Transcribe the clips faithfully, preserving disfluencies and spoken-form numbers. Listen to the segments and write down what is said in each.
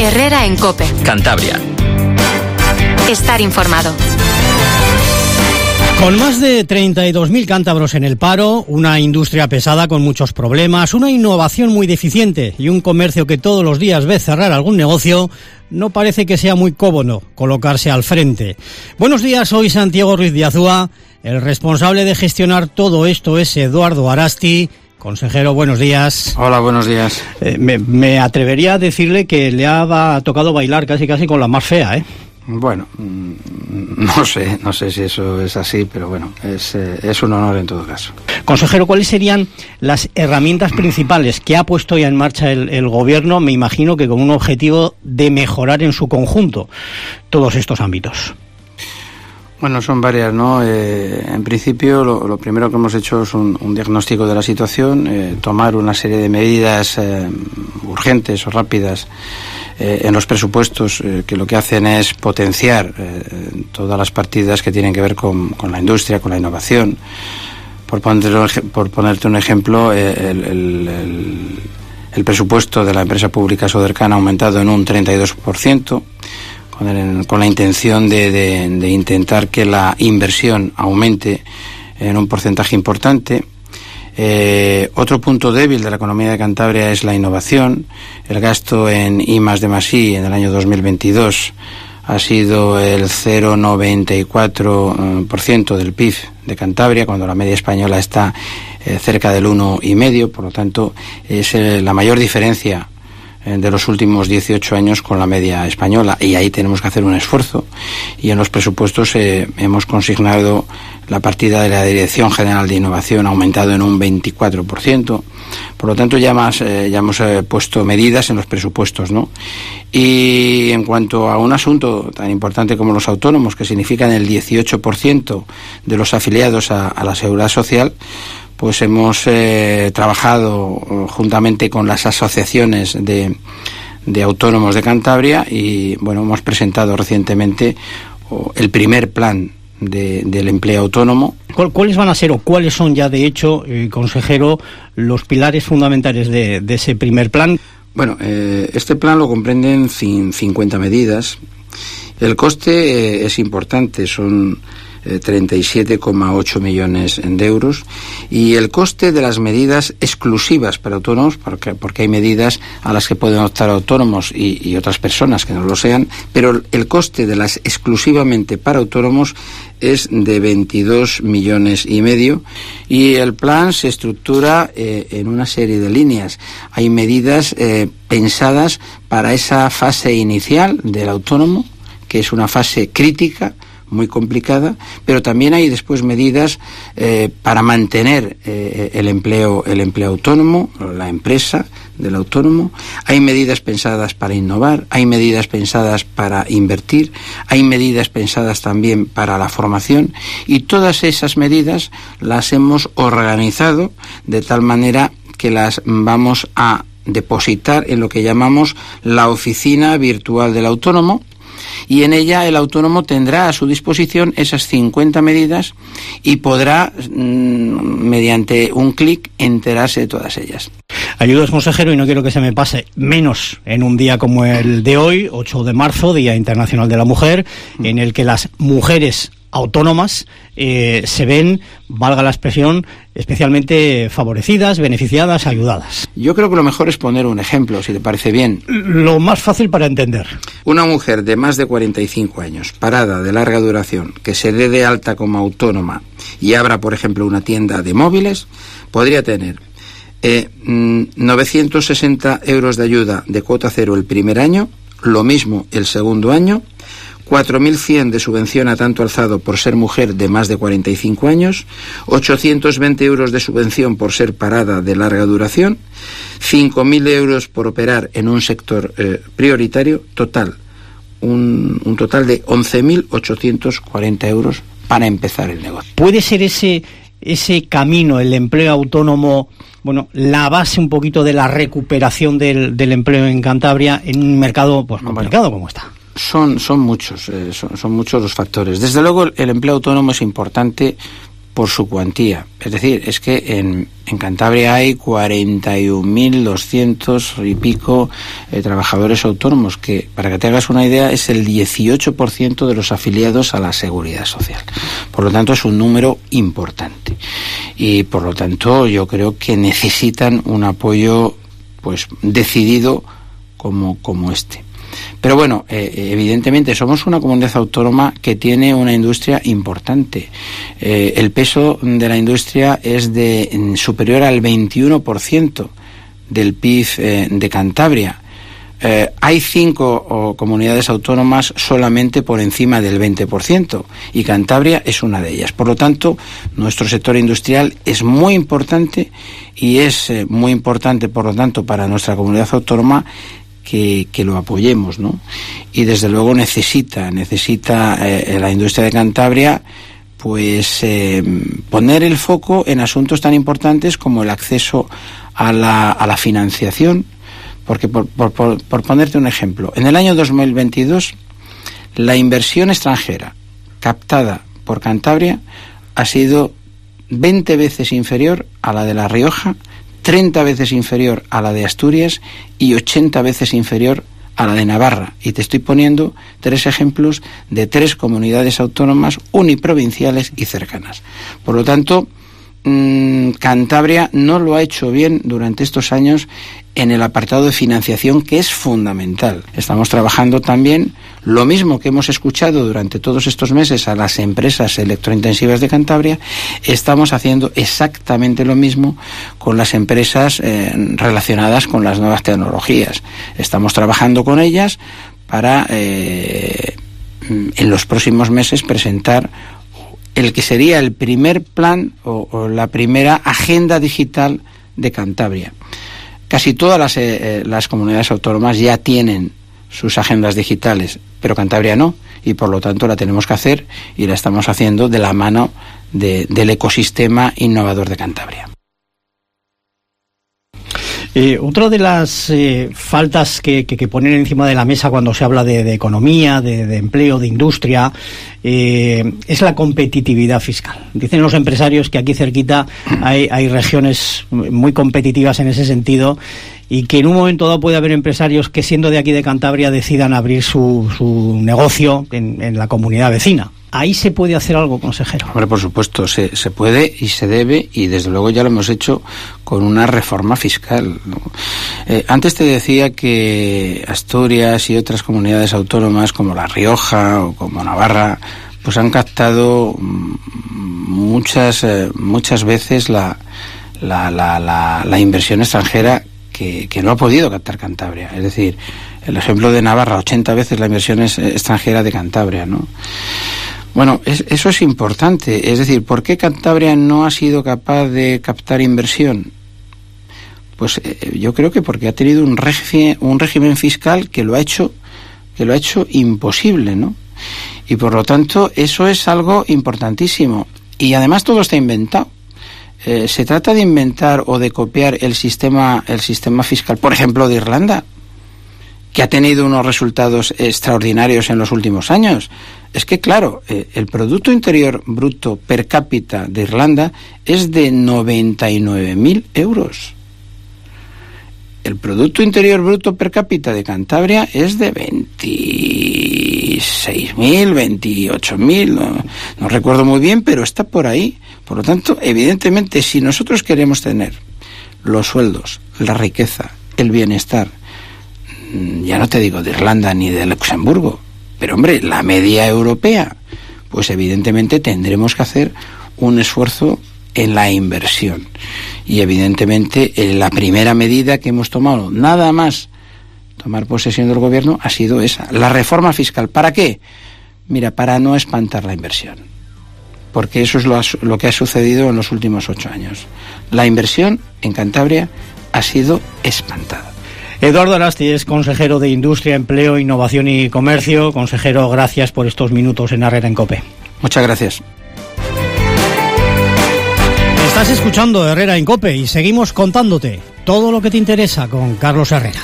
Herrera en COPE. Cantabria. Estar informado. Con más de treinta y dos mil cántabros en el paro, una industria pesada con muchos problemas, una innovación muy deficiente y un comercio que todos los días ve cerrar algún negocio, no parece que sea muy cómodo colocarse al frente. Buenos días, soy Santiago Ruiz de Azúa. El responsable de gestionar todo esto es Eduardo Arasti. Consejero, buenos días. Hola, buenos días. Eh, me, me atrevería a decirle que le ha tocado bailar casi casi con la más fea, ¿eh? Bueno, no sé, no sé si eso es así, pero bueno, es, eh, es un honor en todo caso. Consejero, ¿cuáles serían las herramientas principales que ha puesto ya en marcha el, el Gobierno? Me imagino que con un objetivo de mejorar en su conjunto todos estos ámbitos. Bueno, son varias, ¿no? Eh, en principio, lo, lo primero que hemos hecho es un, un diagnóstico de la situación, eh, tomar una serie de medidas eh, urgentes o rápidas eh, en los presupuestos eh, que lo que hacen es potenciar eh, todas las partidas que tienen que ver con, con la industria, con la innovación. Por ponerte, por ponerte un ejemplo, eh, el, el, el, el presupuesto de la empresa pública Sodercan ha aumentado en un treinta y dos por ciento. Con, el, con la intención de, de, de intentar que la inversión aumente en un porcentaje importante. Eh, otro punto débil de la economía de Cantabria es la innovación. El gasto en I más D más I en el año dos mil veintidós ha sido el cero coma noventa y cuatro por ciento del P I B de Cantabria, cuando la media española está eh, cerca del uno coma cinco por ciento. Por lo tanto, es eh, la mayor diferencia de los últimos dieciocho años con la media española, y ahí tenemos que hacer un esfuerzo, y en los presupuestos eh, hemos consignado la partida de la Dirección General de Innovación ha aumentado en un veinticuatro por ciento. Por lo tanto, ya, más, eh, ya hemos eh, puesto medidas en los presupuestos, ¿no? Y en cuanto a un asunto tan importante como los autónomos, que significan el dieciocho por ciento de los afiliados a, a la Seguridad Social, pues hemos eh, trabajado juntamente con las asociaciones de, de autónomos de Cantabria y, bueno, hemos presentado recientemente oh, el primer plan de, del empleo autónomo. ¿Cuáles van a ser o cuáles son ya, de hecho, eh, consejero, los pilares fundamentales de, de ese primer plan? Bueno, eh, este plan lo comprenden cincuenta medidas. El coste eh, es importante, son Eh, treinta y siete coma ocho millones de euros, y el coste de las medidas exclusivas para autónomos, porque, porque hay medidas a las que pueden optar autónomos y, y otras personas que no lo sean, pero el coste de las exclusivamente para autónomos es de veintidós millones y medio, y el plan se estructura eh, en una serie de líneas. Hay medidas eh, pensadas para esa fase inicial del autónomo, que es una fase crítica, muy complicada, pero también hay después medidas eh, para mantener eh, el empleo el empleo autónomo, la empresa del autónomo. Hay medidas pensadas para innovar, hay medidas pensadas para invertir, hay medidas pensadas también para la formación, y todas esas medidas las hemos organizado de tal manera que las vamos a depositar en lo que llamamos la oficina virtual del autónomo, y en ella el autónomo tendrá a su disposición esas cincuenta medidas y podrá, mmm, mediante un clic, enterarse de todas ellas. Ayudas, consejero, y no quiero que se me pase menos en un día como el de hoy, ocho de marzo, Día Internacional de la Mujer, en el que las mujeres autónomas eh, se ven, valga la expresión, especialmente favorecidas, beneficiadas, ayudadas. Yo creo que lo mejor es poner un ejemplo, si le parece bien. Lo más fácil para entender. Una mujer de más de cuarenta y cinco años, parada, de larga duración, que se dé de alta como autónoma y abra, por ejemplo, una tienda de móviles, podría tener eh, novecientos sesenta euros de ayuda de cuota cero el primer año, lo mismo el segundo año, cuatro mil cien de subvención a tanto alzado por ser mujer de más de cuarenta y cinco años, ochocientos veinte euros de subvención por ser parada de larga duración, cinco mil euros por operar en un sector eh, prioritario, total, un, un total de once mil ochocientos cuarenta euros para empezar el negocio. ¿Puede ser ese, ese camino, el empleo autónomo, bueno, la base un poquito de la recuperación del, del empleo en Cantabria en un mercado pues complicado bueno, como está? Son, son muchos, eh, son, son muchos los factores. Desde luego el, el empleo autónomo es importante por su cuantía. Es decir, es que en, en Cantabria hay cuarenta y un mil doscientos y pico eh, trabajadores autónomos, que, para que te hagas una idea, es el dieciocho por ciento de los afiliados a la Seguridad Social. Por lo tanto, es un número importante. Y, por lo tanto, yo creo que necesitan un apoyo pues decidido como, como este. Pero bueno, eh, evidentemente somos una comunidad autónoma que tiene una industria importante. Eh, el peso de la industria es de en, superior al veintiuno por ciento del P I B eh, de Cantabria. Eh, hay cinco oh, comunidades autónomas solamente por encima del veinte por ciento y Cantabria es una de ellas. Por lo tanto, nuestro sector industrial es muy importante y es eh, muy importante, por lo tanto, para nuestra comunidad autónoma que, que lo apoyemos, ¿no? Y desde luego necesita, necesita eh, la industria de Cantabria pues eh, poner el foco en asuntos tan importantes como el acceso a la, a la financiación. Porque, por, por, por, por ponerte un ejemplo, en el año dos mil veintidós, la inversión extranjera captada por Cantabria ha sido veinte veces inferior a la de La Rioja, treinta veces inferior a la de Asturias y ochenta veces inferior a la de Navarra. Y te estoy poniendo tres ejemplos de tres comunidades autónomas uniprovinciales y cercanas. Por lo tanto, mmm, Cantabria no lo ha hecho bien durante estos años en el apartado de financiación, que es fundamental. Estamos trabajando también lo mismo que hemos escuchado durante todos estos meses a las empresas electrointensivas de Cantabria, estamos haciendo exactamente lo mismo con las empresas eh, relacionadas con las nuevas tecnologías. Estamos trabajando con ellas para eh, en los próximos meses presentar el que sería el primer plan o, o la primera agenda digital de Cantabria. Casi todas las, eh, las comunidades autónomas ya tienen sus agendas digitales, pero Cantabria no, y por lo tanto la tenemos que hacer y la estamos haciendo de la mano de, del ecosistema innovador de Cantabria. Eh, otra de las eh, faltas que, que, que ponen encima de la mesa cuando se habla de, de economía, de, de empleo, de industria, eh, es la competitividad fiscal. Dicen los empresarios que aquí cerquita hay, hay regiones muy competitivas en ese sentido y que en un momento dado puede haber empresarios que, siendo de aquí de Cantabria, decidan abrir su, su negocio en, en la comunidad vecina. ¿Ahí se puede hacer algo, consejero? Hombre, por supuesto, se, se puede y se debe, y desde luego ya lo hemos hecho con una reforma fiscal, ¿no? Eh, antes te decía que Asturias y otras comunidades autónomas como La Rioja o como Navarra pues han captado muchas eh, muchas veces la, la, la, la, la inversión extranjera que, que no ha podido captar Cantabria. Es decir, el ejemplo de Navarra, ochenta veces la inversión es, extranjera de Cantabria, ¿no? Bueno, es, eso es importante. Es decir, ¿por qué Cantabria no ha sido capaz de captar inversión? Pues eh, yo creo que porque ha tenido un régimen, un régimen fiscal que lo ha hecho, que lo ha hecho imposible, ¿no? Y por lo tanto, eso es algo importantísimo. Y además todo está inventado. Eh, se trata de inventar o de copiar el sistema, el sistema fiscal, por ejemplo, de Irlanda, que ha tenido unos resultados extraordinarios en los últimos años. Es que, claro, eh, el Producto Interior Bruto per cápita de Irlanda es de noventa y nueve mil euros. El Producto Interior Bruto per cápita de Cantabria es de veintiséis mil, veintiocho mil, no, no recuerdo muy bien, pero está por ahí. Por lo tanto, evidentemente, si nosotros queremos tener los sueldos, la riqueza, el bienestar, ya no te digo de Irlanda ni de Luxemburgo, pero hombre, la media europea, pues evidentemente tendremos que hacer un esfuerzo en la inversión. Y evidentemente la primera medida que hemos tomado, nada más tomar posesión del gobierno, ha sido esa, la reforma fiscal. ¿Para qué? Mira, para no espantar la inversión. Porque eso es lo, lo que ha sucedido en los últimos ocho años. La inversión en Cantabria ha sido espantada. Eduardo Arasti es consejero de Industria, Empleo, Innovación y Comercio. Consejero, gracias por estos minutos en Herrera en COPE. Muchas gracias. Estás escuchando Herrera en COPE y seguimos contándote todo lo que te interesa con Carlos Herrera.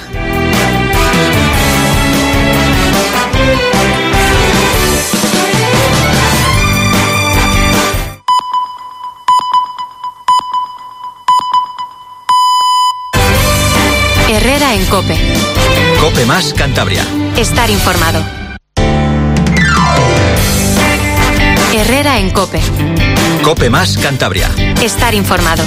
Herrera en COPE. COPE más Cantabria. Estar informado. Herrera en COPE. COPE más Cantabria. Estar informado.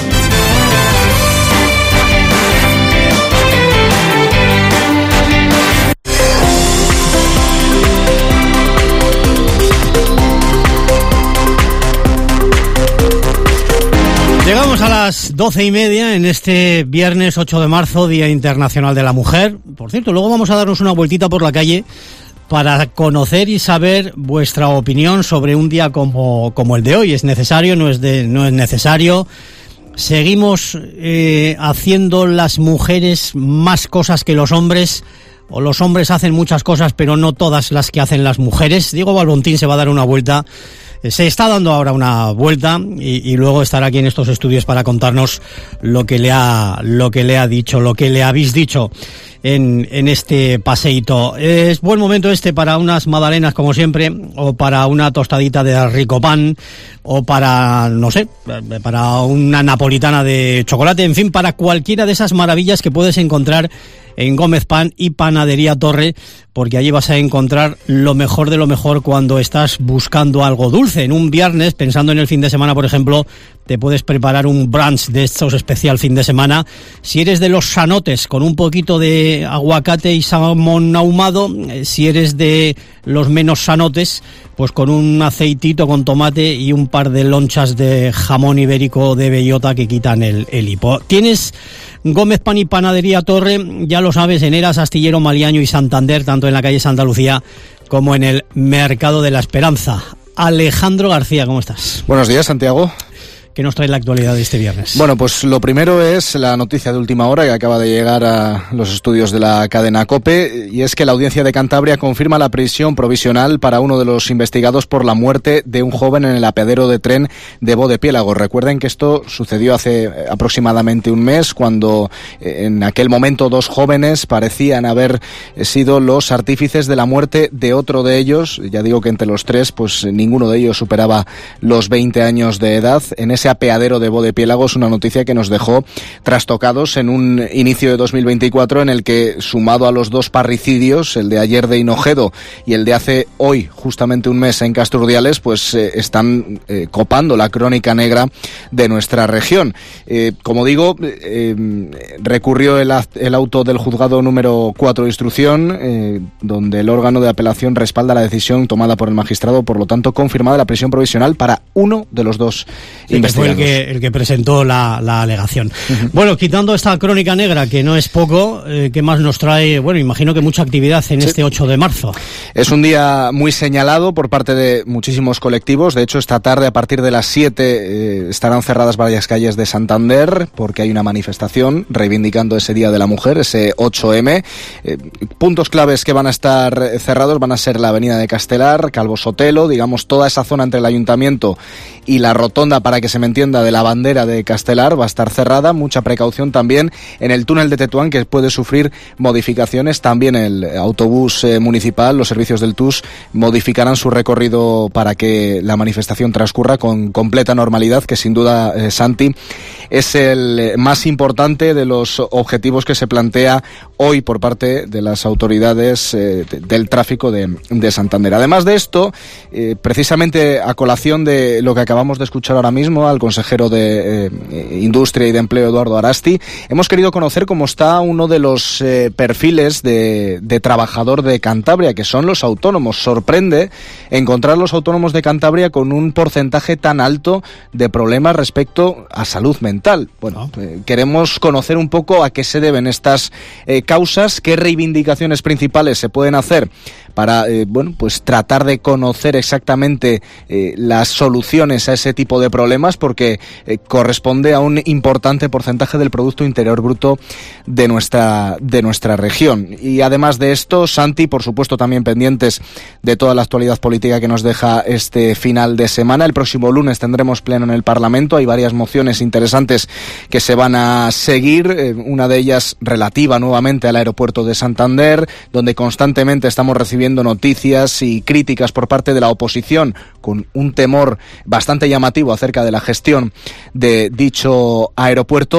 Llegamos a las doce y media en este viernes ocho de marzo, Día Internacional de la Mujer. Por cierto, luego vamos a darnos una vueltita por la calle para conocer y saber vuestra opinión sobre un día como, como el de hoy. ¿Es necesario? ¿No es, de, no es necesario? ¿Seguimos eh, haciendo las mujeres más cosas que los hombres? ¿O los hombres hacen muchas cosas pero no todas las que hacen las mujeres? Diego Balbontín se va a dar una vuelta. Se está dando ahora una vuelta y, y luego estará aquí en estos estudios para contarnos lo que le ha, lo que le ha dicho, lo que le habéis dicho en, en este paseíto. Es buen momento este para unas magdalenas como siempre, o para una tostadita de rico pan, o para, no sé, para una napolitana de chocolate, en fin, para cualquiera de esas maravillas que puedes encontrar en Gómez Pan y Panadería Torre, porque allí vas a encontrar lo mejor de lo mejor cuando estás buscando algo dulce. En un viernes, pensando en el fin de semana, por ejemplo, te puedes preparar un brunch de estos especial fin de semana. Si eres de los sanotes, con un poquito de aguacate y salmón ahumado. Si eres de los menos sanotes, pues con un aceitito con tomate y un par de lonchas de jamón ibérico de bellota que quitan el, el hipo. Tienes Gómez Pan y Panadería Torre, ya lo sabes, en Eras, Astillero, Maliaño y Santander, tanto en la calle Santa Lucía como en el Mercado de la Esperanza. Alejandro García, ¿cómo estás? Buenos días, Santiago. ¿Qué nos trae la actualidad de este viernes? Bueno, pues lo primero es la noticia de última hora que acaba de llegar a los estudios de la cadena COPE, y es que la Audiencia de Cantabria confirma la prisión provisional para uno de los investigados por la muerte de un joven en el apeadero de tren de Bodepiélago. Recuerden que esto sucedió hace aproximadamente un mes, cuando en aquel momento dos jóvenes parecían haber sido los artífices de la muerte de otro de ellos. Ya digo que entre los tres, pues ninguno de ellos superaba los veinte años de edad. En ese apeadero de Bodepiélago es una noticia que nos dejó trastocados en un inicio de dos mil veinticuatro en el que, sumado a los dos parricidios, el de ayer de Hinojedo y el de hace hoy justamente un mes en Casturdiales, pues eh, están eh, copando la crónica negra de nuestra región. Eh, como digo, eh, recurrió el, el auto del juzgado número cuatro de instrucción, eh, donde el órgano de apelación respalda la decisión tomada por el magistrado, por lo tanto confirmada la prisión provisional para uno de los dos sí, investigados. Fue el que, el que presentó la, la alegación. Uh-huh. Bueno, quitando esta crónica negra, que no es poco, eh, ¿qué más nos trae? Bueno, imagino que mucha actividad en sí. Este ocho de marzo. Es un día muy señalado por parte de muchísimos colectivos. De hecho, esta tarde, a partir de las siete, eh, estarán cerradas varias calles de Santander, porque hay una manifestación reivindicando ese Día de la Mujer, ese ocho eme. Eh, puntos claves que van a estar cerrados van a ser la avenida de Castelar, Calvo Sotelo, digamos, toda esa zona entre el ayuntamiento y la rotonda, para que se me entienda, de la bandera de Castelar, va a estar cerrada. Mucha precaución también en el túnel de Tetuán, que puede sufrir modificaciones. También el autobús eh, municipal, los servicios del T U S modificarán su recorrido para que la manifestación transcurra con completa normalidad, que sin duda, eh, Santi, es el más importante de los objetivos que se plantea hoy por parte de las autoridades eh, de, del tráfico de, de Santander. Además de esto, eh, precisamente a colación de lo que acabamos de escuchar ahora mismo al consejero de eh, Industria y de Empleo, Eduardo Arasti, hemos querido conocer cómo está uno de los eh, perfiles de, de trabajador de Cantabria, que son los autónomos. Sorprende encontrar los autónomos de Cantabria con un porcentaje tan alto de problemas respecto a salud mental. Bueno, eh, queremos conocer un poco a qué se deben estas eh, causas, qué reivindicaciones principales se pueden hacer para, eh, bueno, pues tratar de conocer exactamente eh, las soluciones a ese tipo de problemas, porque eh, corresponde a un importante porcentaje del Producto Interior Bruto de nuestra, de nuestra región. Y además de esto, Santi, por supuesto también pendientes de toda la actualidad política que nos deja este final de semana. El próximo lunes tendremos pleno en el Parlamento, hay varias mociones interesantes que se van a seguir, eh, una de ellas relativa nuevamente al aeropuerto de Santander, donde constantemente estamos recibiendo noticias y críticas por parte de la oposición, con un temor bastante llamativo acerca de la gestión de dicho aeropuerto.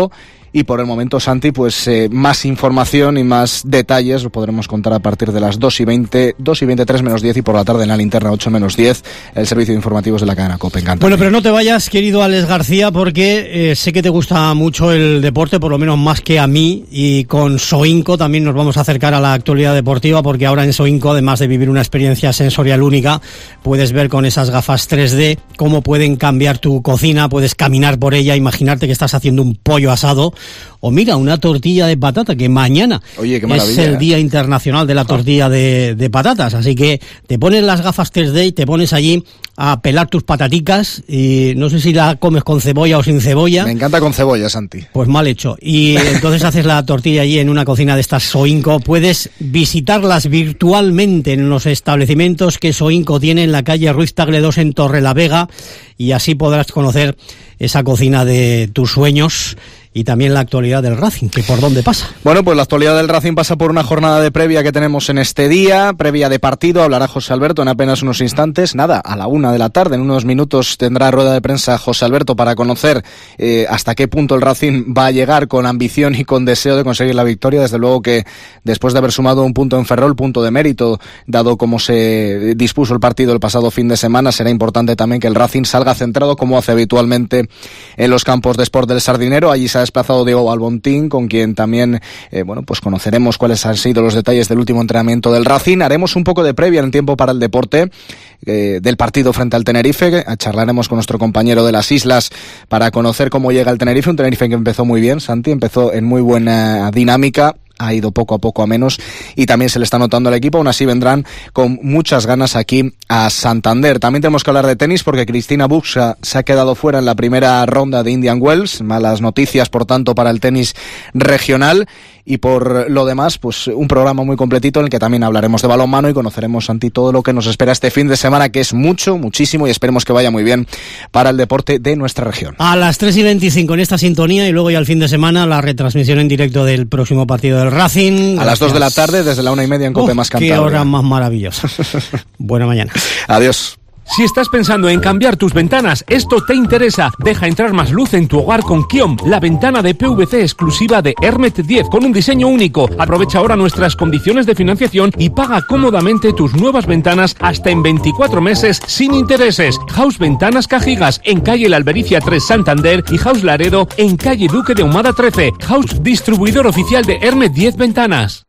Y por el momento, Santi, pues eh, más información y más detalles lo podremos contar a partir de las dos y veinte, dos y veintitrés menos diez y por la tarde en la linterna ocho menos diez, el servicio de informativos de la cadena COPE. Encantado. Bueno, pero no te vayas, querido Alex García, porque eh, sé que te gusta mucho el deporte, por lo menos más que a mí, y con Soinco también nos vamos a acercar a la actualidad deportiva, porque ahora en Soinco, además de vivir una experiencia sensorial única, puedes ver con esas gafas tres D cómo pueden cambiar tu cocina, puedes caminar por ella, imaginarte que estás haciendo un pollo asado, o mira, una tortilla de patata, que mañana Oye, qué es el ¿eh? Día Internacional de la Tortilla de, de Patatas, así que te pones las gafas tres D y te pones allí a pelar tus pataticas, y no sé si la comes con cebolla o sin cebolla. Me encanta con cebolla, Santi. Pues mal hecho. Y entonces haces la tortilla allí en una cocina de estas Soinco. Puedes visitarlas virtualmente en los establecimientos que Soinco tiene en la calle Ruiz Tagle dos en Torrelavega, y así podrás conocer esa cocina de tus sueños. Y también la actualidad del Racing, que por dónde pasa. Bueno, pues la actualidad del Racing pasa por una jornada de previa que tenemos en este día, previa de partido. Hablará José Alberto en apenas unos instantes, nada, a la una de la tarde, en unos minutos tendrá rueda de prensa José Alberto para conocer eh, hasta qué punto el Racing va a llegar con ambición y con deseo de conseguir la victoria. Desde luego que después de haber sumado un punto en Ferrol, punto de mérito, dado como se dispuso el partido el pasado fin de semana, será importante también que el Racing salga centrado como hace habitualmente en los campos de Sport del Sardinero. Allí se ha desplazado Diego Albontín, con quien también eh, bueno, pues conoceremos cuáles han sido los detalles del último entrenamiento del Racing. Haremos un poco de previa en tiempo para el deporte eh, del partido frente al Tenerife. Charlaremos con nuestro compañero de las Islas para conocer cómo llega el Tenerife, un Tenerife que empezó muy bien, Santi, empezó en muy buena dinámica, ha ido poco a poco a menos y también se le está notando al equipo. Aún así vendrán con muchas ganas aquí a Santander. También tenemos que hablar de tenis porque Cristina Buxa se ha quedado fuera en la primera ronda de Indian Wells. Malas noticias, por tanto, para el tenis regional. Y por lo demás, pues un programa muy completito en el que también hablaremos de balonmano y conoceremos, Santi, todo lo que nos espera este fin de semana, que es mucho, muchísimo, y esperemos que vaya muy bien para el deporte de nuestra región. A las tres y veinticinco en esta sintonía, y luego ya el fin de semana la retransmisión en directo del próximo partido del Racing. A Gracias. Las dos de la tarde, desde la una y media en COPE oh, más Cantabria. Qué hora más maravillosa. Buena mañana. Adiós. Si estás pensando en cambiar tus ventanas, esto te interesa. Deja entrar más luz en tu hogar con Kiom, la ventana de P V C exclusiva de Hermet diez con un diseño único. Aprovecha ahora nuestras condiciones de financiación y paga cómodamente tus nuevas ventanas hasta en veinticuatro meses sin intereses. House Ventanas Cajigas en calle La Albericia tres Santander y House Laredo en calle Duque de Ahumada trece. House, distribuidor oficial de Hermet diez Ventanas.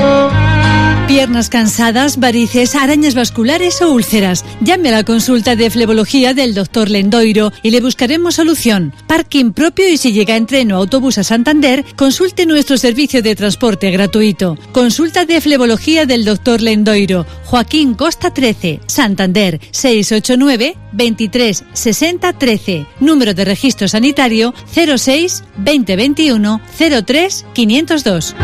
Piernas cansadas, varices, arañas vasculares o úlceras. Llame a la consulta de flebología del doctor Lendoiro y le buscaremos solución. Parking propio, y si llega en tren o autobús a Santander, consulte nuestro servicio de transporte gratuito. Consulta de flebología del doctor Lendoiro. Joaquín Costa trece, Santander, seis ocho nueve, veintitrés, sesenta, trece. Número de registro sanitario cero seis, veinte veintiuno, cero tres, quinientos dos.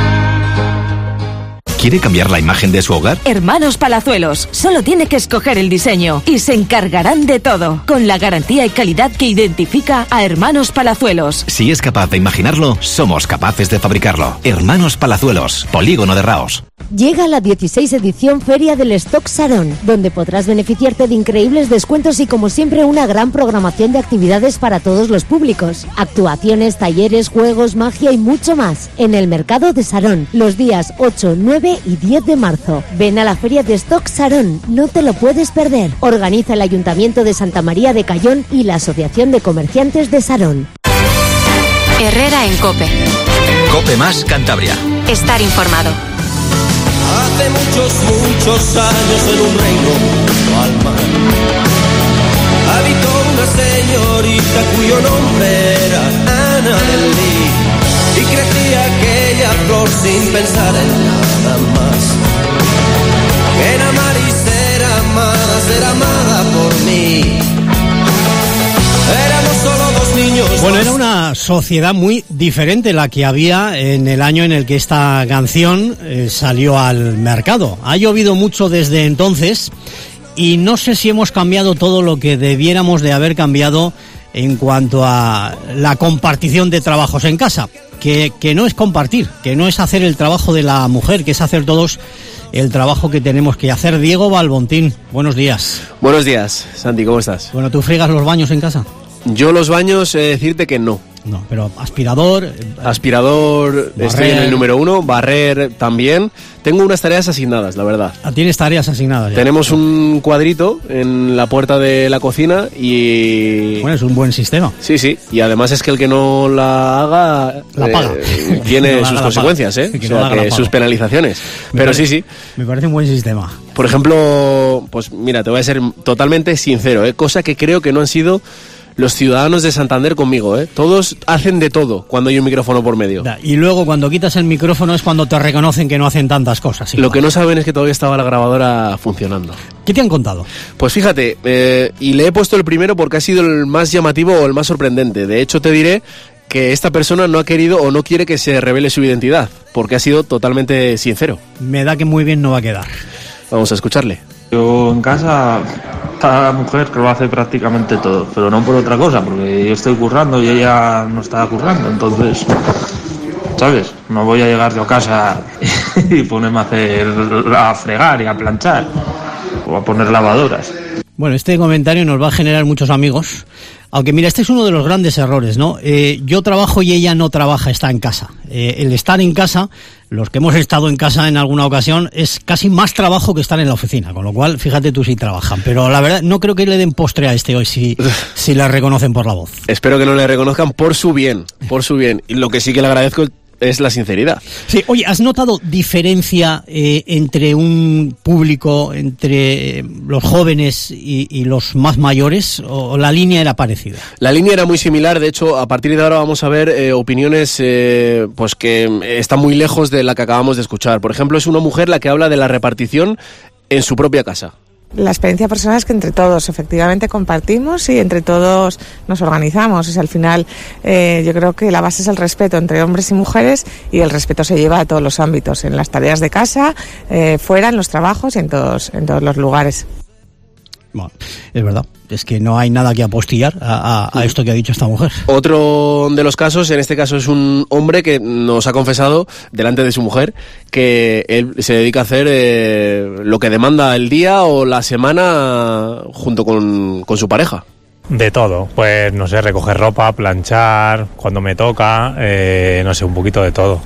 ¿Quiere cambiar la imagen de su hogar? Hermanos Palazuelos, solo tiene que escoger el diseño y se encargarán de todo, con la garantía y calidad que identifica a Hermanos Palazuelos. Si es capaz de imaginarlo, somos capaces de fabricarlo. Hermanos Palazuelos, Polígono de Raos. Llega la dieciséis edición Feria del Stock Sarón, donde podrás beneficiarte de increíbles descuentos y, como siempre, una gran programación de actividades para todos los públicos. Actuaciones, talleres, juegos, magia y mucho más. En el Mercado de Sarón, los días ocho, nueve y diez de marzo. Ven a la Feria de Stock Sarón, no te lo puedes perder. Organiza el Ayuntamiento de Santa María de Cayón y la Asociación de Comerciantes de Sarón. Herrera en COPE. COPE más Cantabria. Estar informado. Hace muchos, muchos años en un reino al mar habitó una señorita cuyo nombre era Ana del Lee, y crecía aquella flor sin pensar en nada más que en amar y ser amada, ser amada por mí. Éramos solo dos niños. Bueno, era una sociedad muy diferente la que había en el año en el que esta canción eh, salió al mercado. Ha llovido mucho desde entonces y no sé si hemos cambiado todo lo que debiéramos de haber cambiado en cuanto a la compartición de trabajos en casa, que, que no es compartir, que no es hacer el trabajo de la mujer, que es hacer todos el trabajo que tenemos que hacer. Diego Balbontín, buenos días. Buenos días, Santi, ¿cómo estás? Bueno, ¿tú friegas los baños en casa? Yo los baños, eh, decirte que no. No, pero aspirador... Aspirador, barrer. Estoy en el número uno, barrer también. Tengo unas tareas asignadas, la verdad. Ah, tienes tareas asignadas ya. Tenemos un cuadrito en la puerta de la cocina y... Bueno, es un buen sistema. Sí, sí, y además es que el que no la haga... La paga. Eh, tiene no sus consecuencias, ¿eh? Que o sea, no que sus penalizaciones. Me pero parece, sí, sí. Me parece un buen sistema. Por ejemplo, pues mira, te voy a ser totalmente sincero, ¿eh? Cosa que creo que no han sido... los ciudadanos de Santander conmigo, ¿eh? Todos hacen de todo cuando hay un micrófono por medio. Y luego cuando quitas el micrófono es cuando te reconocen que no hacen tantas cosas. Igual. Lo que no saben es que todavía estaba la grabadora funcionando. ¿Qué te han contado? Pues fíjate, eh, y le he puesto el primero porque ha sido el más llamativo o el más sorprendente. De hecho, te diré que esta persona no ha querido o no quiere que se revele su identidad, porque ha sido totalmente sincero. Me da que muy bien no va a quedar. Vamos a escucharle. Yo en casa está la mujer que lo hace prácticamente todo, pero no por otra cosa, porque yo estoy currando y ella no está currando, entonces, ¿sabes? No voy a llegar yo a casa y ponerme a hacer, a fregar y a planchar o a poner lavadoras. Bueno, este comentario nos va a generar muchos amigos. Aunque mira, este es uno de los grandes errores, ¿no? Eh, yo trabajo y ella no trabaja, está en casa. Eh, el estar en casa, los que hemos estado en casa en alguna ocasión, es casi más trabajo que estar en la oficina. Con lo cual, fíjate tú si trabajan. Pero la verdad, no creo que le den postre a este hoy si, si le reconocen por la voz. Espero que no le reconozcan por su bien, por su bien. Y lo que sí que le agradezco es la sinceridad. Sí, oye, ¿has notado diferencia eh, entre un público, entre eh, los jóvenes y, y los más mayores, o la línea era parecida? La línea era muy similar, de hecho, a partir de ahora vamos a ver eh, opiniones eh, pues que están muy lejos de la que acabamos de escuchar. Por ejemplo, es una mujer la que habla de la repartición en su propia casa. La experiencia personal es que entre todos efectivamente compartimos y entre todos nos organizamos. O sea, al final eh, yo creo que la base es el respeto entre hombres y mujeres, y el respeto se lleva a todos los ámbitos, en las tareas de casa, eh, fuera, en los trabajos y en todos, en todos los lugares. Bueno, es verdad, es que no hay nada que apostillar a, a, a esto que ha dicho esta mujer. Otro de los casos, en este caso es un hombre que nos ha confesado delante de su mujer que él se dedica a hacer eh, lo que demanda el día o la semana junto con, con su pareja. De todo, pues no sé, recoger ropa, planchar, cuando me toca, eh, no sé, un poquito de todo.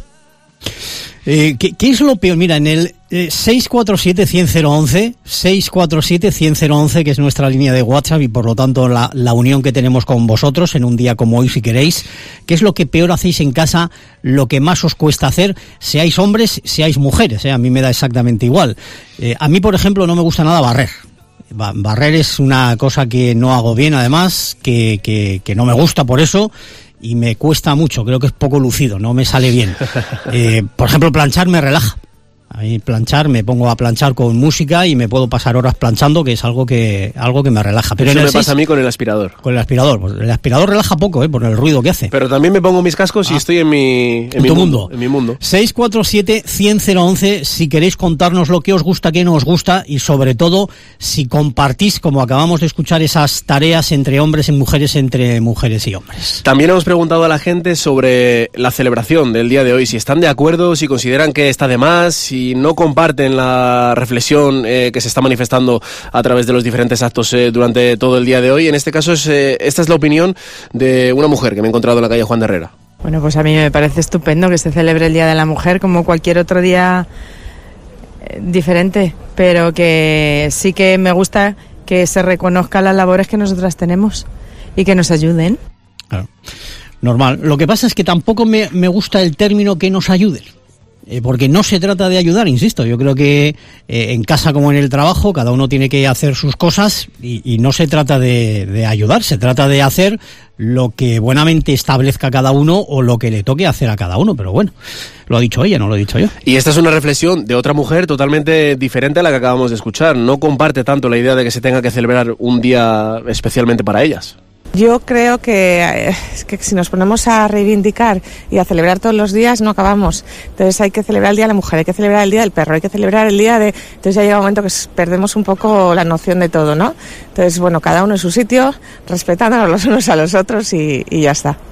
Eh, ¿qué, ¿Qué es lo peor? Mira, en el eh, seis cuatro siete, cien, cero once, seis cuatro siete, cien, cero once, que es nuestra línea de WhatsApp y por lo tanto la, la unión que tenemos con vosotros en un día como hoy, si queréis, ¿qué es lo que peor hacéis en casa, lo que más os cuesta hacer, seáis hombres, seáis mujeres? Eh? A mí me da exactamente igual. Eh, a mí, por ejemplo, no me gusta nada barrer. Barrer es una cosa que no hago bien, además, que, que, que no me gusta por eso, y me cuesta mucho, creo que es poco lucido, no me sale bien. Eh, por ejemplo, planchar me relaja. A mí planchar, me pongo a planchar con música y me puedo pasar horas planchando, que es algo que algo que me relaja. Pero eso en el me seis, pasa a mí con el aspirador. Con el aspirador, pues el aspirador relaja poco, ¿eh? Por el ruido que hace. Pero también me pongo mis cascos y ah. estoy en mi, en en mi tu mundo, mundo. En mi mundo. seis cuatro siete, cien, cero once, si queréis contarnos lo que os gusta, qué no os gusta, y sobre todo si compartís, como acabamos de escuchar, esas tareas entre hombres y mujeres, entre mujeres y hombres. También hemos preguntado a la gente sobre la celebración del día de hoy, si están de acuerdo, si consideran que está de más, si no comparten en la reflexión eh, que se está manifestando a través de los diferentes actos eh, durante todo el día de hoy. En este caso, es, eh, esta es la opinión de una mujer que me he encontrado en la calle Juan de Herrera. Bueno, pues a mí me parece estupendo que se celebre el Día de la Mujer como cualquier otro día eh, diferente, pero que sí que me gusta que se reconozcan las labores que nosotras tenemos y que nos ayuden. Claro. Normal. Lo que pasa es que tampoco me, me gusta el término que nos ayuden. Eh, porque no se trata de ayudar, insisto. Yo creo que eh, en casa como en el trabajo cada uno tiene que hacer sus cosas y, y no se trata de, de ayudar, se trata de hacer lo que buenamente establezca cada uno o lo que le toque hacer a cada uno. Pero bueno, lo ha dicho ella, no lo he dicho yo. Y esta es una reflexión de otra mujer totalmente diferente a la que acabamos de escuchar. No comparte tanto la idea de que se tenga que celebrar un día especialmente para ellas. Yo creo que, que si nos ponemos a reivindicar y a celebrar todos los días no acabamos. Entonces hay que celebrar el Día de la Mujer, hay que celebrar el Día del Perro, hay que celebrar el Día de... Entonces ya llega un momento que perdemos un poco la noción de todo, ¿no? Entonces, bueno, cada uno en su sitio, respetándonos los unos a los otros y, y ya está.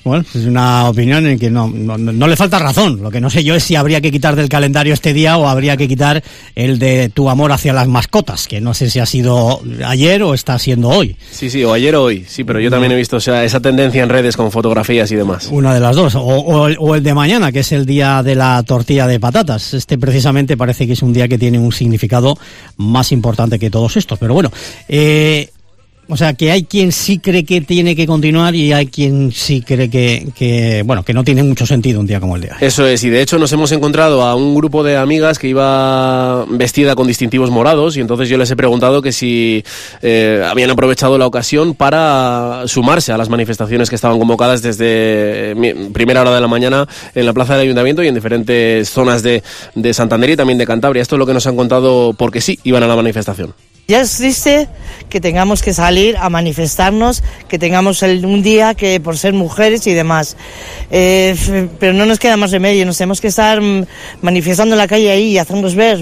Bueno, es una opinión en que no, no, no le falta razón. Lo que no sé yo es si habría que quitar del calendario este día o habría que quitar el de tu amor hacia las mascotas, que no sé si ha sido ayer o está siendo hoy. Sí, sí, o ayer o hoy, sí, pero yo también he visto, o sea, esa tendencia en redes con fotografías y demás. Una de las dos, o, o, o el de mañana, que es el día de la tortilla de patatas. Este precisamente parece que es un día que tiene un significado más importante que todos estos, pero bueno, eh... O sea, que hay quien sí cree que tiene que continuar y hay quien sí cree que, que, bueno, que no tiene mucho sentido un día como el de hoy. Eso es, y de hecho nos hemos encontrado a un grupo de amigas que iba vestida con distintivos morados y entonces yo les he preguntado que si eh, habían aprovechado la ocasión para sumarse a las manifestaciones que estaban convocadas desde eh, primera hora de la mañana en la plaza del Ayuntamiento y en diferentes zonas de, de Santander y también de Cantabria. Esto es lo que nos han contado porque sí, iban a la manifestación. Ya es triste que tengamos que salir a manifestarnos, que tengamos el, un día que por ser mujeres y demás. Eh, pero no nos queda más remedio, nos tenemos que estar manifestando en la calle ahí y hacernos ver.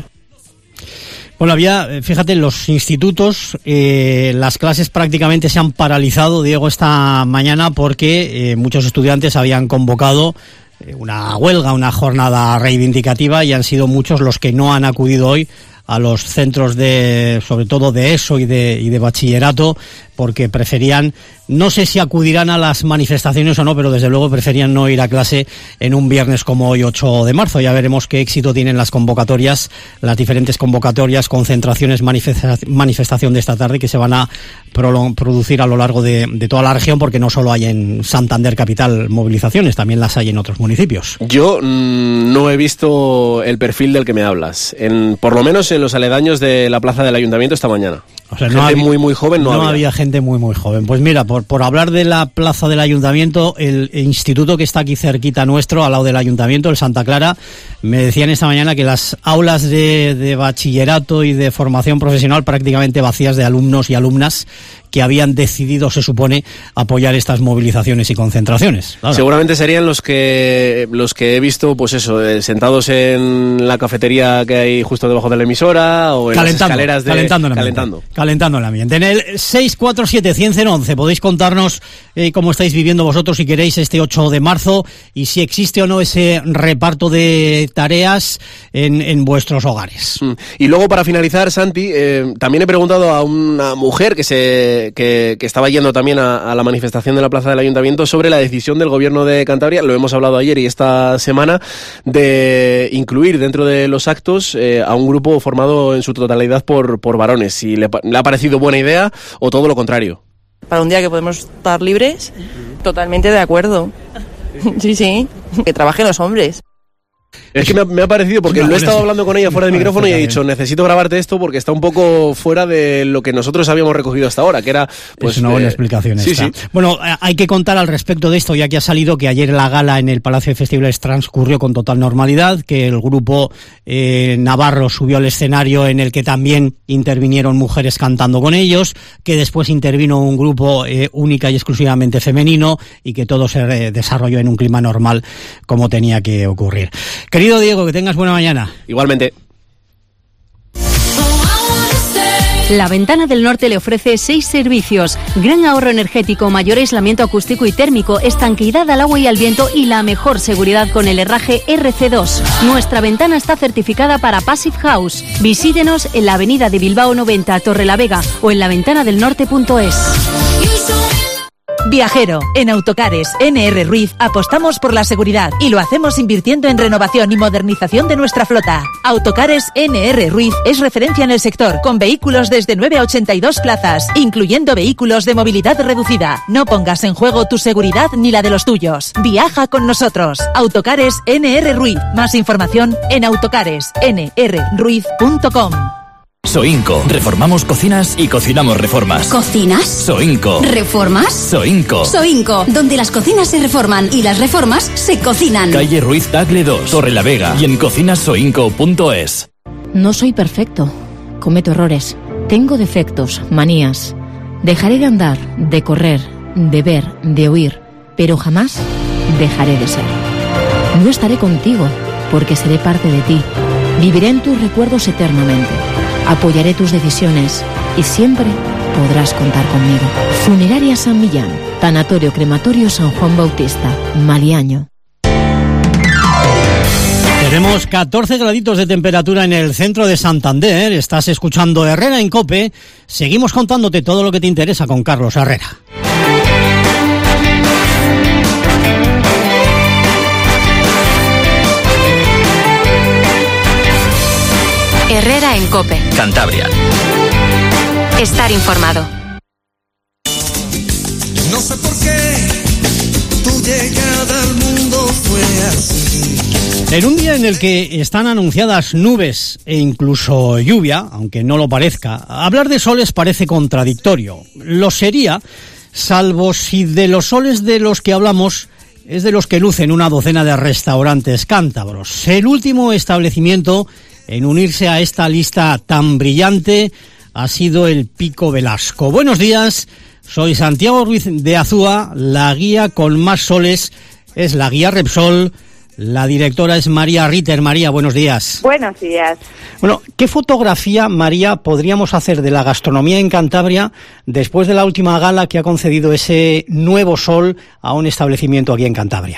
Bueno, había, fíjate, en los institutos eh, las clases prácticamente se han paralizado, Diego, esta mañana porque eh, muchos estudiantes habían convocado una huelga, una jornada reivindicativa y han sido muchos los que no han acudido hoy a los centros de, sobre todo de ESO y de, y de bachillerato, porque preferían, no sé si acudirán a las manifestaciones o no, pero desde luego preferían no ir a clase en un viernes como hoy, ocho de marzo. Ya veremos qué éxito tienen las convocatorias, las diferentes convocatorias, concentraciones, manifesta- manifestación de esta tarde que se van a pro- producir a lo largo de, de toda la región, porque no solo hay en Santander capital movilizaciones, también las hay en otros municipios. Yo mmm, no he visto el perfil del que me hablas, en, por lo menos en los aledaños de la plaza del Ayuntamiento esta mañana. O sea, gente no había, muy muy joven no, no había. había gente muy muy joven. Pues mira, por, por hablar de la plaza del Ayuntamiento, el instituto que está aquí cerquita nuestro, al lado del Ayuntamiento, el Santa Clara, me decían esta mañana que las aulas de, de bachillerato y de formación profesional prácticamente vacías de alumnos y alumnas que habían decidido, se supone, apoyar estas movilizaciones y concentraciones. Claro. Seguramente serían los que los que he visto, pues eso, eh, sentados en la cafetería que hay justo debajo de la emisora o en calentando, las escaleras de... Calentando el calentando. Calentando el ambiente. En el seis cuatro siete, uno cero uno uno podéis contarnos eh, cómo estáis viviendo vosotros, si queréis, este ocho de marzo y si existe o no ese reparto de tareas en, en vuestros hogares. Mm. Y luego, para finalizar, Santi, eh, también he preguntado a una mujer que se Que, que estaba yendo también a, a la manifestación de la plaza del Ayuntamiento sobre la decisión del Gobierno de Cantabria, lo hemos hablado ayer y esta semana, de incluir dentro de los actos eh, a un grupo formado en su totalidad por, por varones. Si le, le ha parecido buena idea o todo lo contrario. Para un día que podemos estar libres, totalmente de acuerdo. Sí, sí, que trabajen los hombres. Es que me ha, me ha parecido, porque no, lo he estado hablando con ella fuera del micrófono y he dicho, necesito grabarte esto porque está un poco fuera de lo que nosotros habíamos recogido hasta ahora, que era... pues es una buena eh, explicación sí, esta. Sí. Bueno, hay que contar al respecto de esto, ya que ha salido que ayer la gala en el Palacio de Festivales transcurrió con total normalidad, que el grupo eh, Navarro subió al escenario en el que también intervinieron mujeres cantando con ellos, que después intervino un grupo eh, única y exclusivamente femenino y que todo se eh, desarrolló en un clima normal como tenía que ocurrir. Querido Diego, que tengas buena mañana. Igualmente. La Ventana del Norte le ofrece seis servicios: gran ahorro energético, mayor aislamiento acústico y térmico, estanqueidad al agua y al viento y la mejor seguridad con el herraje R C dos. Nuestra ventana está certificada para Passive House. Visítenos en la avenida de Bilbao noventa, Torrelavega, o en la ventana del norte punto es. Viajero, en Autocares N R Ruiz apostamos por la seguridad y lo hacemos invirtiendo en renovación y modernización de nuestra flota. Autocares N R Ruiz es referencia en el sector, con vehículos desde nueve a ochenta y dos plazas, incluyendo vehículos de movilidad reducida. No pongas en juego tu seguridad ni la de los tuyos. Viaja con nosotros. Autocares N R Ruiz. Más información en autocares n r ruiz punto com. Soinco. Reformamos cocinas y cocinamos reformas. ¿Cocinas? Soinco. ¿Reformas? Soinco. Soinco, donde las cocinas se reforman y las reformas se cocinan. Calle Ruiz Tagle dos, Torrelavega, y en cocinas soinco punto es. No soy perfecto. Cometo errores. Tengo defectos, manías. Dejaré de andar, de correr, de ver, de oír, pero jamás dejaré de ser. No estaré contigo, porque seré parte de ti. Viviré en tus recuerdos eternamente. Apoyaré tus decisiones y siempre podrás contar conmigo. Funeraria San Millán, Tanatorio Crematorio San Juan Bautista, Maliaño. Tenemos catorce graditos de temperatura en el centro de Santander. Estás escuchando Herrera en COPE. Seguimos contándote todo lo que te interesa con Carlos Herrera. Herrera en COPE. Cantabria. Estar informado. No sé por qué tu llegada al mundo fue así. En un día en el que están anunciadas nubes e incluso lluvia, aunque no lo parezca, hablar de soles parece contradictorio. Lo sería, salvo si de los soles de los que hablamos es de los que lucen una docena de restaurantes cántabros. El último establecimiento en unirse a esta lista tan brillante ha sido el Pico Velasco. Buenos días, soy Santiago Ruiz de Azúa, la guía con más soles es la guía Repsol. La directora es María Ritter. María, buenos días. Buenos días. Bueno, ¿qué fotografía, María, podríamos hacer de la gastronomía en Cantabria después de la última gala que ha concedido ese nuevo sol a un establecimiento aquí en Cantabria?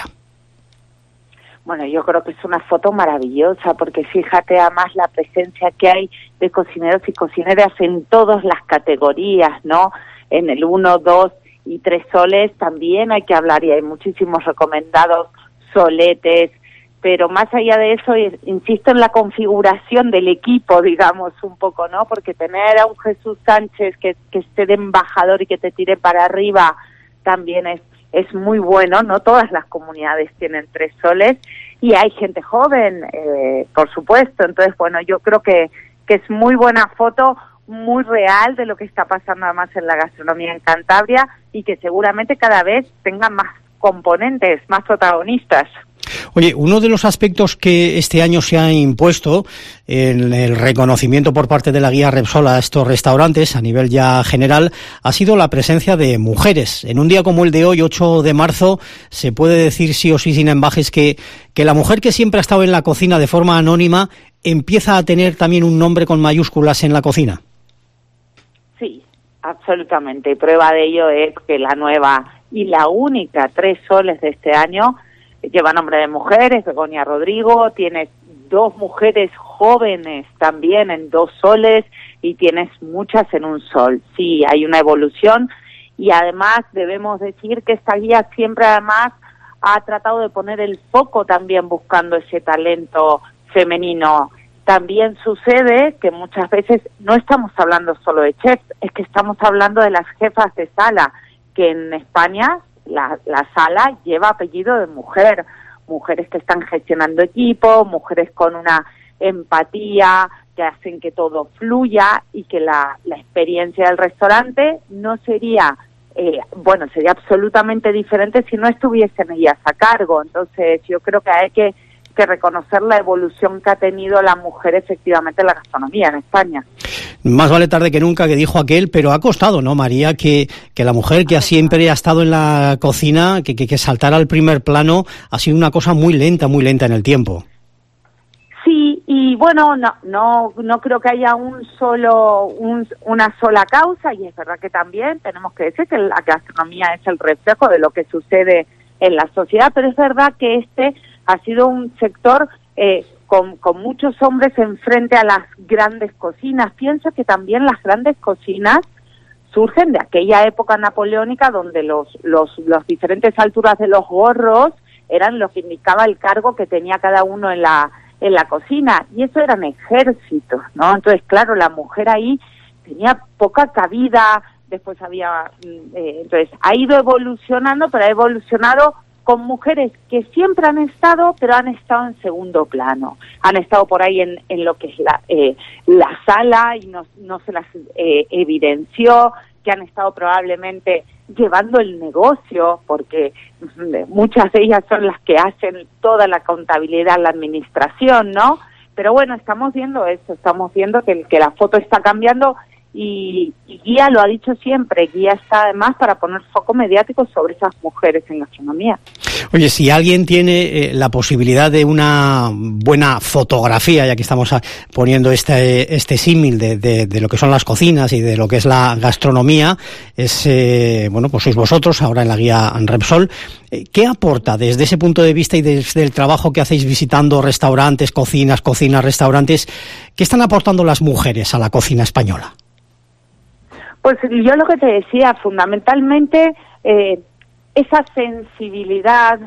Bueno, yo creo que es una foto maravillosa porque fíjate además la presencia que hay de cocineros y cocineras en todas las categorías, ¿no? En el uno, dos y tres soles también hay que hablar y hay muchísimos recomendados soletes, pero más allá de eso, insisto en la configuración del equipo, digamos, un poco, ¿no? Porque tener a un Jesús Sánchez que, que esté de embajador y que te tire para arriba también es, es muy bueno, ¿no? Todas las comunidades tienen tres soles y hay gente joven, eh, por supuesto, entonces, bueno, yo creo que, que es muy buena foto, muy real de lo que está pasando además en la gastronomía en Cantabria y que seguramente cada vez tengan más componentes, más protagonistas. Oye, uno de los aspectos que este año se ha impuesto en el reconocimiento por parte de la guía Repsol a estos restaurantes a nivel ya general ha sido la presencia de mujeres. En un día como el de hoy, ocho de marzo, se puede decir sí o sí sin ambajes que, que la mujer que siempre ha estado en la cocina de forma anónima empieza a tener también un nombre con mayúsculas en la cocina. Sí, absolutamente. Y prueba de ello es que la nueva y la única tres soles de este año lleva nombre de mujeres, Begoña Rodrigo, tienes dos mujeres jóvenes también en dos soles y tienes muchas en un sol. Sí, hay una evolución y además debemos decir que esta guía siempre además ha tratado de poner el foco también buscando ese talento femenino. También sucede que muchas veces no estamos hablando solo de chefs, es que estamos hablando de las jefas de sala, que en España la, la sala lleva apellido de mujer, mujeres que están gestionando equipo, mujeres con una empatía, que hacen que todo fluya y que la, la experiencia del restaurante no sería, eh, bueno, sería absolutamente diferente si no estuviesen ellas a cargo. Entonces yo creo que hay que que reconocer la evolución que ha tenido la mujer efectivamente en la gastronomía en España. Más vale tarde que nunca, que dijo aquel, pero ha costado, ¿no, María? Que, que la mujer que siempre ha estado en la cocina, que, que, que saltara al primer plano, ha sido una cosa muy lenta, muy lenta en el tiempo. Sí, y bueno, no no no creo que haya un solo un, una sola causa, y es verdad que también tenemos que decir que la gastronomía es el reflejo de lo que sucede en la sociedad, pero es verdad que este ha sido un sector eh, con, con muchos hombres enfrente a las grandes cocinas. Pienso que también las grandes cocinas surgen de aquella época napoleónica donde los, los, los diferentes alturas de los gorros eran lo que indicaba el cargo que tenía cada uno en la, en la cocina, y eso eran ejércitos, ¿no? Entonces, claro, la mujer ahí tenía poca cabida, después había... Eh, entonces, ha ido evolucionando, pero ha evolucionado con mujeres que siempre han estado, pero han estado en segundo plano. Han estado por ahí en, en lo que es la, eh, la sala y no, no se las eh, evidenció, que han estado probablemente llevando el negocio, porque muchas de ellas son las que hacen toda la contabilidad, la administración, ¿no? Pero bueno, estamos viendo eso, estamos viendo que, que la foto está cambiando y, y Guía lo ha dicho siempre, Guía está además para poner foco mediático sobre esas mujeres en gastronomía. Oye, si alguien tiene eh, la posibilidad de una buena fotografía, ya que estamos a, poniendo este este símil de, de, de lo que son las cocinas y de lo que es la gastronomía, es eh, bueno, pues sois vosotros ahora en la guía Repsol. Eh, ¿Qué aporta desde ese punto de vista y desde el trabajo que hacéis visitando restaurantes, cocinas, cocinas, restaurantes? ¿Qué están aportando las mujeres a la cocina española? Pues yo lo que te decía, fundamentalmente eh, esa sensibilidad,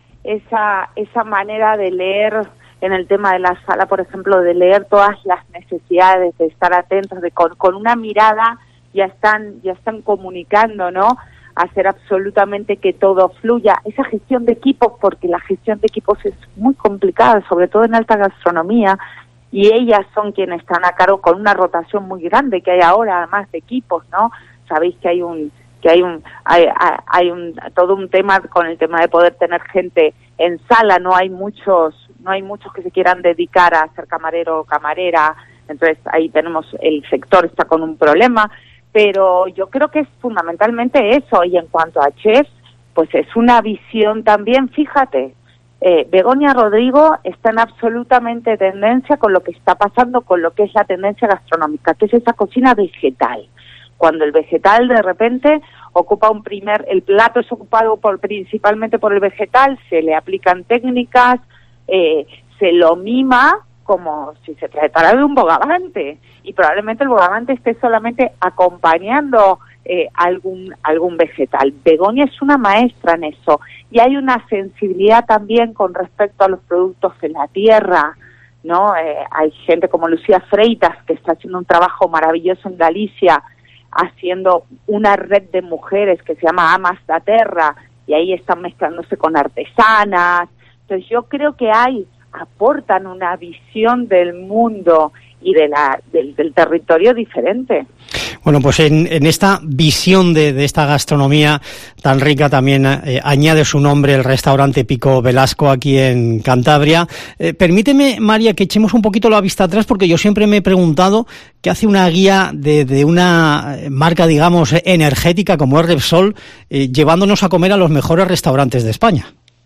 esa esa manera de leer en el tema de la sala, por ejemplo, de leer todas las necesidades, de estar atentos, de con, con una mirada ya están ya están comunicando, ¿no? Hacer absolutamente que todo fluya. Esa gestión de equipos, porque la gestión de equipos es muy complicada, sobre todo en alta gastronomía, y ellas son quienes están a cargo con una rotación muy grande que hay ahora, además de equipos, ¿no? Sabéis que hay un que hay un hay, hay un todo un tema con el tema de poder tener gente en sala, no hay muchos no hay muchos que se quieran dedicar a ser camarero o camarera, entonces ahí tenemos, el sector está con un problema, pero yo creo que es fundamentalmente eso. Y en cuanto a chefs, pues es una visión también, fíjate, Eh, Begoña Rodrigo está en absolutamente tendencia con lo que está pasando con lo que es la tendencia gastronómica, que es esa cocina vegetal. Cuando el vegetal de repente ocupa un primer, el plato es ocupado por principalmente por el vegetal, se le aplican técnicas, eh, se lo mima como si se tratara de un bogavante, y probablemente el bogavante esté solamente acompañando Eh, algún algún vegetal. Begoña es una maestra en eso, y hay una sensibilidad también con respecto a los productos de la tierra, ¿no? Eh, hay gente como Lucía Freitas que está haciendo un trabajo maravilloso en Galicia, haciendo una red de mujeres que se llama Amas da Terra, y ahí están mezclándose con artesanas. Entonces yo creo que hay, aportan una visión del mundo y de la del, del territorio diferente. Bueno, pues en, en esta visión de, de esta gastronomía tan rica también eh, añade su nombre el restaurante Pico Velasco aquí en Cantabria. Eh, permíteme, María, que echemos un poquito la vista atrás, porque yo siempre me he preguntado qué hace una guía de, de una marca, digamos, energética como es Repsol, eh, llevándonos a comer a los mejores restaurantes de España.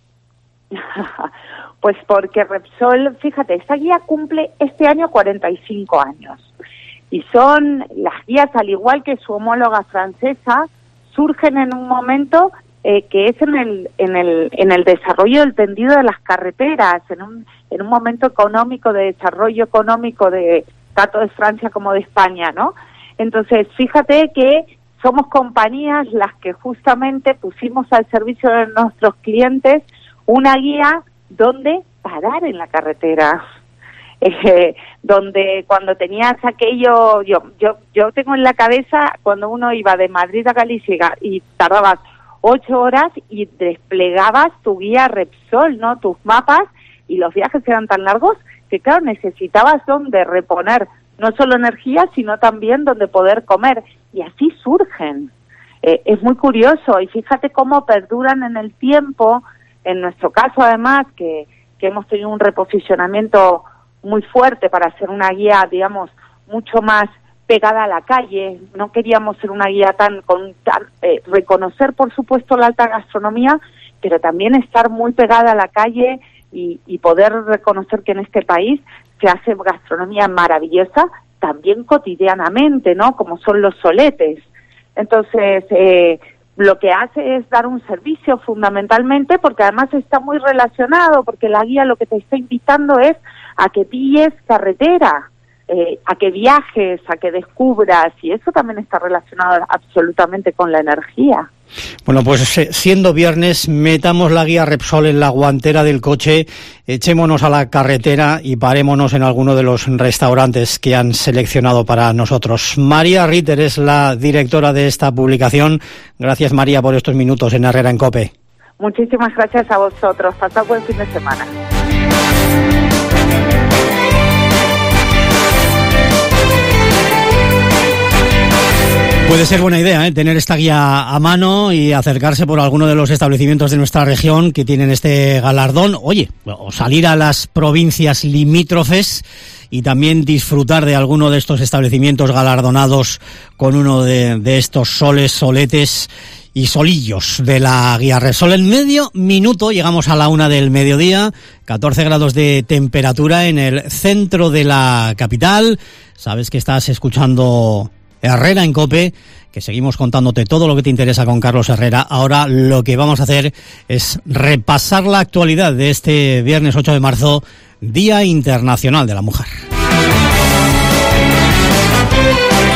Pues porque Repsol, fíjate, esta guía cumple este año cuarenta y cinco años. Y son, las guías, al igual que su homóloga francesa, surgen en un momento eh, que es en el en el en el desarrollo del tendido de las carreteras, en un en un momento económico, de desarrollo económico, de tanto de Francia como de España, ¿no? Entonces, fíjate que somos compañías las que justamente pusimos al servicio de nuestros clientes una guía donde parar en la carretera. Eh, donde cuando tenías aquello, yo yo yo tengo en la cabeza cuando uno iba de Madrid a Galicia y tardabas ocho horas y desplegabas tu guía Repsol, ¿no? Tus mapas, y los viajes eran tan largos que, claro, necesitabas donde reponer no solo energía, sino también donde poder comer, y así surgen. Eh, es muy curioso, y fíjate cómo perduran en el tiempo. En nuestro caso, además, que, que hemos tenido un reposicionamiento muy fuerte para hacer una guía, digamos, mucho más pegada a la calle. No queríamos ser una guía tan, con tan, eh, reconocer, por supuesto, la alta gastronomía, pero también estar muy pegada a la calle y, y poder reconocer que en este país se hace gastronomía maravillosa, también cotidianamente, ¿no? Como son los soletes. Entonces, eh, lo que hace es dar un servicio fundamentalmente, porque además está muy relacionado, porque la guía lo que te está invitando es a que pilles carretera, eh, a que viajes, a que descubras, y eso también está relacionado absolutamente con la energía. Bueno, pues siendo viernes, metamos la guía Repsol en la guantera del coche, echémonos a la carretera y parémonos en alguno de los restaurantes que han seleccionado para nosotros. María Ritter es la directora de esta publicación. Gracias, María, por estos minutos en Herrera en COPE. Muchísimas gracias a vosotros. Pasad buen fin de semana. Puede ser buena idea, ¿eh? Tener esta guía a mano y acercarse por alguno de los establecimientos de nuestra región que tienen este galardón. Oye, o salir a las provincias limítrofes y también disfrutar de alguno de estos establecimientos galardonados con uno de, de estos soles, soletes y solillos de la guía Repsol. En medio minuto llegamos a la una del mediodía, catorce grados de temperatura en el centro de la capital. Sabes que estás escuchando Herrera en COPE, que seguimos contándote todo lo que te interesa con Carlos Herrera. Ahora lo que vamos a hacer es repasar la actualidad de este viernes ocho de marzo, Día Internacional de la Mujer.